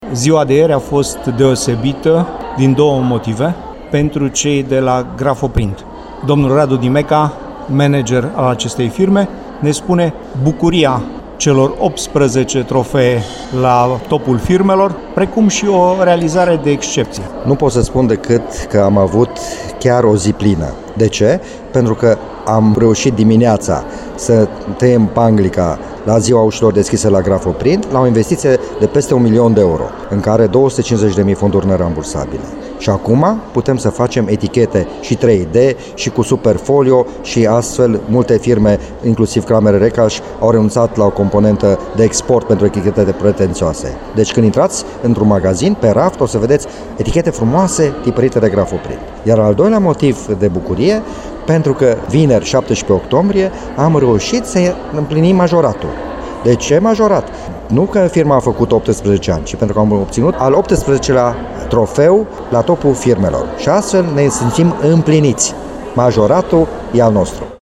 Ziua de ieri a fost deosebită din două motive pentru cei de la Grafoprint. Domnul Radu Dimeca, manager al acestei firme, ne spune bucuria celor 18 trofee la topul firmelor, precum și o realizare de excepție. Nu pot să spun decât că am avut chiar o zi plină. De ce? Pentru că am reușit dimineața să tăiem panglica la ziua ușilor deschise la Grafoprint, la o investiție de peste 1 milion de euro, în care 250.000 fonduri nerambursabile. Și acum putem să facem etichete și 3D și cu Superfolio și astfel multe firme, inclusiv Kramer Recalș, au renunțat la o componentă de export pentru etichete pretențioase. Deci când intrați într-un magazin, pe raft, o să vedeți etichete frumoase tipărite de Grafoprint. Iar al doilea motiv de bucurie, pentru că vineri, 17 octombrie, am reușit să împlinim majoratul. De ce majorat? Nu că firma a făcut 18 ani, ci pentru că am obținut al 18-lea trofeu la topul firmelor. Și astfel ne simțim împliniți. Majoratul e al nostru.